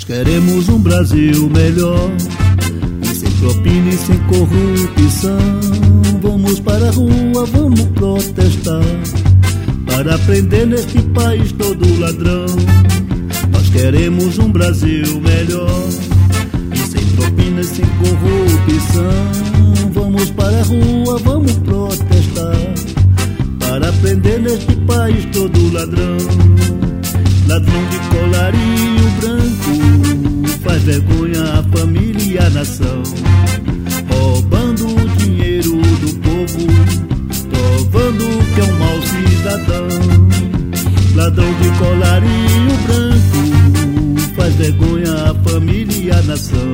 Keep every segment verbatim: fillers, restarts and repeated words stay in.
Nós queremos um Brasil melhor, e sem propina e sem corrupção. Vamos para a rua, vamos protestar, para prender neste país todo ladrão. Nós queremos um Brasil melhor, e sem propina e sem corrupção. Vamos para a rua, vamos protestar, para prender neste país todo ladrão. Ladrão de colarinho branco faz vergonha à família e à nação, roubando o dinheiro do povo, provando que é um mau cidadão. Ladrão de colarinho branco faz vergonha à família e à nação,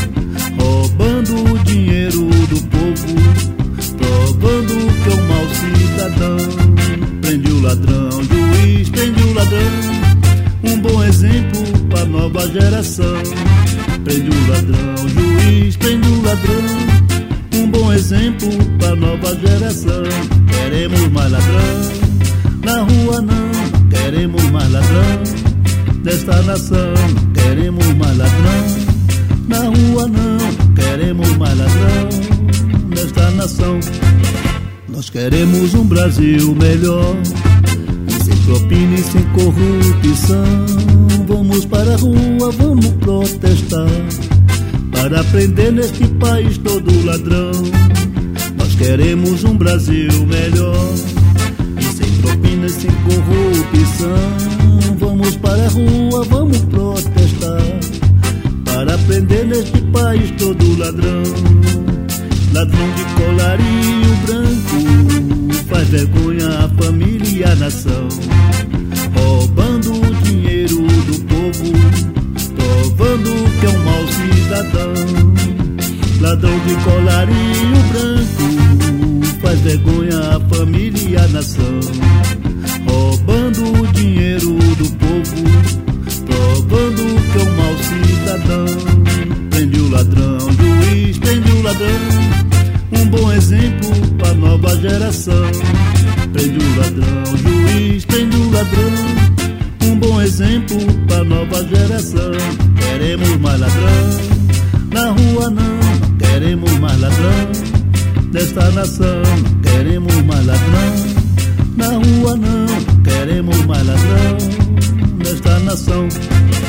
roubando o dinheiro do povo, provando que é um mau cidadão. Prende o ladrão, juiz, prende o ladrão, um bom exemplo para nova geração. Prende o ladrão, juiz, prende o ladrão, um bom exemplo para nova geração. Queremos mais ladrão na rua, não queremos mais ladrão desta nação. Queremos mais ladrão na rua, não queremos mais ladrão desta nação. Nós queremos um Brasil melhor, sem propina e sem corrupção. Vamos para a rua, vamos protestar, para prender neste país todo ladrão. Nós queremos um Brasil melhor, e sem propina e sem corrupção. Vamos para a rua, vamos protestar, para prender neste país todo ladrão. Ladrão de colarinho branco faz vergonha à família e à nação, roubando o dinheiro do povo, provando que é um mau cidadão. Ladrão de colarinho branco faz vergonha à família e à nação, roubando o dinheiro do povo, provando que é um mau cidadão. Prende o ladrão, juiz, prende o ladrão, um bom exemplo para nova geração. Prende o ladrão, juiz, prende o ladrão, um bom exemplo para nova geração. Queremos mais ladrão na rua, não queremos mais ladrão desta nação. Queremos mais ladrão na rua, não queremos mais ladrão desta nação.